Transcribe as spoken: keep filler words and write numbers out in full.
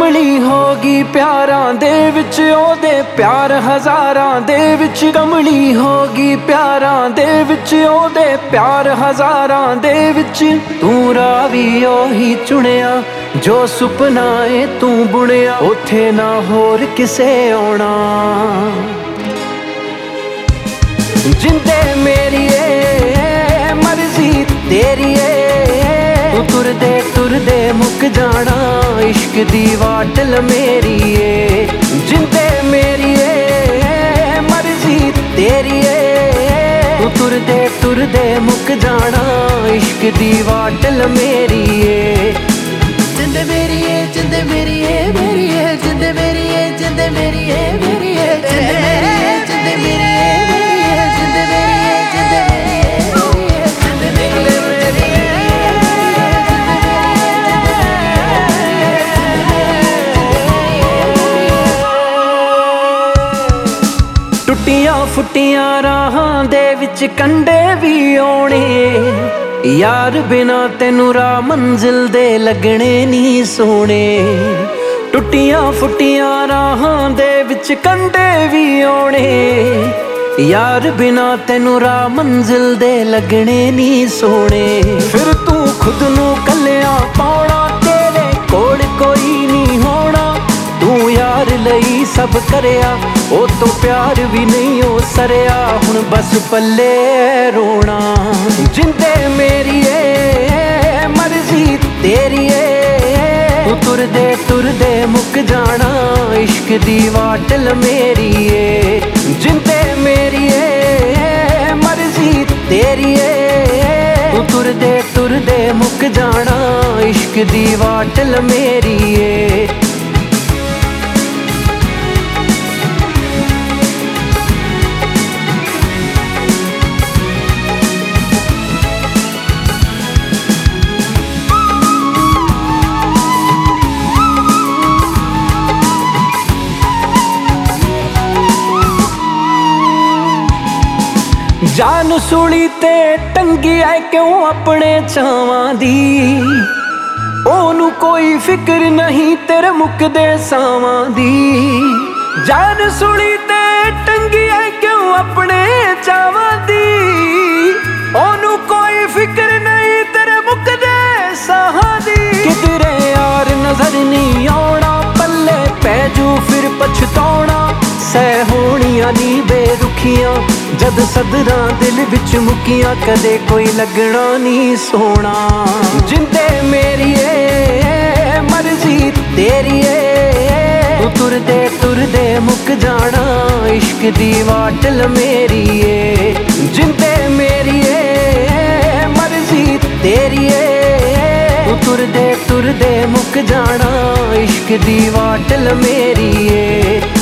ਕਮਲੀ ਹੋ ਗਈ ਪਿਆਰਾਂ ਦੇ ਵਿੱਚ, ਉਹਦੇ ਪਿਆਰ ਹਜ਼ਾਰਾਂ ਦੇ ਵਿੱਚ। ਕਮਲੀ ਹੋ ਗਈ ਪਿਆਰਾਂ ਦੇ ਵਿੱਚ, ਉਹਦੇ ਪਿਆਰ ਹਜ਼ਾਰਾਂ ਦੇ ਵਿੱਚ। ਤੂੰ ਰਾਹ ਵੀ ਉਹੀ ਚੁਣਿਆ ਜੋ ਸੁਪਨਾ ਏ ਤੂੰ ਬੁਣਿਆ, ਉੱਥੇ ਨਾ ਹੋਰ ਕਿਸੇ ਆਉਣਾ। ਜਿੰਦੇ ਮੇਰੀ ਏ ਮਰਜ਼ੀ ਤੇਰੀ ਏ, ਤੂੰ ਤੁਰਦੇ ਤੁਰਦੇ ਮੁੱਕ ਜਾਣਾ, ਇਸ਼ਕ ਦੀ ਵਾਟਲ ਮੇਰੀ ਏ। ਜਿੰਦੇ ਮੇਰੀ ਏ ਮਰਜ਼ੀ ਤੇਰੀ ਏ, ਤੂੰ ਤੁਰਦੇ ਤੁਰਦੇ ਮੁੱਕ ਜਾਣਾ, ਇਸ਼ਕ ਦੀ ਵਾਟਲ ਮੇਰੀ ਏ। ਜਿੰਦੇ ਮੇਰੀ ਏ ਜਿੰਦੇ ਮੇਰੀ ਏ ਮੇਰੀ ਏ, ਜਿੰਦੇ ਮੇਰੀ ਏ ਜਿੰਦੇ ਮੇਰੀ ਏ ਮੇਰੀ ਏ, ਜਿੰਦੇ ਮੇਰੀ ਏ ਜਿੰਦੇ ਮੇਰੀ ਏ ਮੇਰੀ ਏ, ਜਿੰਦੇ ਮੇਰੀ ਏ ਜਿੰਦੇ ਮੇਰੀ ਏ ਮੇਰੀ ਏ, ਜਿੰਦੇ ਮੇਰੀ ਏ ਮੇਰੀ ਏ। ਟੁੱਟੀਆਂ ਫੁੱਟੀਆਂ ਰਾਹਾਂ ਦੇ ਵਿੱਚ ਕੰਢੇ ਵੀ ਆਉਣੇ, ਯਾਰ ਬਿਨਾ ਤੈਨੂੰ ਰਾਹ ਮੰਜ਼ਿਲ ਦੇ ਲੱਗਣੇ ਨੀ ਸੋਹਣੇ। ਟੁੱਟੀਆਂ ਫੁੱਟੀਆਂ ਰਾਹਾਂ ਦੇ ਵਿੱਚ ਕੰਢੇ ਵੀ ਆਉਣੇ, ਯਾਰ ਬਿਨਾ ਤੈਨੂੰ ਰਾਹ ਮੰਜ਼ਿਲ ਦੇ ਲੱਗਣੇ ਨੀ ਸੋਹਣੇ। ਫਿਰ ਤੂੰ ਖੁਦ ਨੂੰ ਕੱਲਿਆਂ ਪਾਉਣਾ, ਤੇਰੇ ਕੋਲ ਕੋਈ ਨਹੀਂ ਹੋਣਾ। ਤੂੰ ਯਾਰ ਲਈ ਸਭ ਕਰਿਆ, ਉਹ ਤੋਂ ਪਿਆਰ ਵੀ ਨਹੀਂ ਉਹ ਸਰਿਆ, ਹੁਣ ਬਸ ਪੱਲੇ ਰੋਣਾ। ਜਿੰਦੇ ਮੇਰੀ ਏ ਮਰਜ਼ੀ ਤੇਰੀ ਏ, ਤੂੰ ਤੁਰਦੇ ਤੁਰਦੇ ਮੁੱਕ ਜਾਣਾ, ਇਸ਼ਕ ਦੀ ਵਾਟਲ ਮੇਰੀ ਏ। ਜਿੰਦੇ ਮੇਰੀ ਏ ਮਰਜ਼ੀ ਤੇਰੀ ਏ, ਤੂੰ ਤੁਰਦੇ ਤੁਰਦੇ ਮੁੱਕ ਜਾਣਾ, ਇਸ਼ਕ ਦੀ ਵਾਟਲ ਮੇਰੀ ਏ। ਜਾਨ ਸੂਲੀ ਤੇ ਟੰਗੀ ਐ ਕਿਉਂ ਆਪਣੇ ਚਾਵਾਂ ਦੀ, ਉਹਨੂੰ ਕੋਈ ਫਿਕਰ ਨਹੀਂ ਤੇਰੇ ਮੁੱਕਦੇ ਸਾਵਾਂ ਦੀ। ਜਾਨ ਸੂਲੀ ਤੇ ਟੰਗੀ ਐ ਕਿਉਂ ਆਪਣੇ ਚਾਵਾਂ ਦੀ, ਉਹਨੂੰ ਕੋਈ ਫਿਕਰ ਨਹੀਂ ਤੇਰੇ ਮੁੱਕਦੇ ਸਾਹਾਂ ਦੀ। ਕਿਧਰੇ ਯਾਰ ਨਜ਼ਰ ਨਹੀਂ ਆਉਣਾ, ਪੱਲੇ ਪੈ ਜੂ ਫਿਰ ਪਛਤਾਉਣਾ। ਸਹਿ ਹੋਣੀਆਂ ਨੀ ਬੇਰੁਖੀਆਂ ਜਦ ਸਦਰਾਂ ਦਿਲ ਵਿੱਚ ਮੁੱਕੀਆਂ, ਕਦੇ ਕੋਈ ਲੱਗਣਾ ਨੀ ਸੋਹਣਾ। ਜਿੰਦੇ ਮੇਰੀ ਏ ਮਰਜ਼ੀ ਤੇਰੀ ਏ, ਤੂੰ ਤੁਰਦੇ ਤੁਰਦੇ ਮੁੱਕ ਜਾਣਾ, ਇਸ਼ਕ ਦੀ ਵਾਟਲ ਮੇਰੀ ਏ। ਜਿੰਦੇ ਮੇਰੀ ਏ ਮਰਜ਼ੀ ਤੇਰੀ ਏ, ਤੂੰ ਤੁਰਦੇ ਤੁਰਦੇ ਮੁੱਕ ਜਾਣਾ, ਇਸ਼ਕ ਦੀ ਵਾਟਲ ਮੇਰੀ ਏ।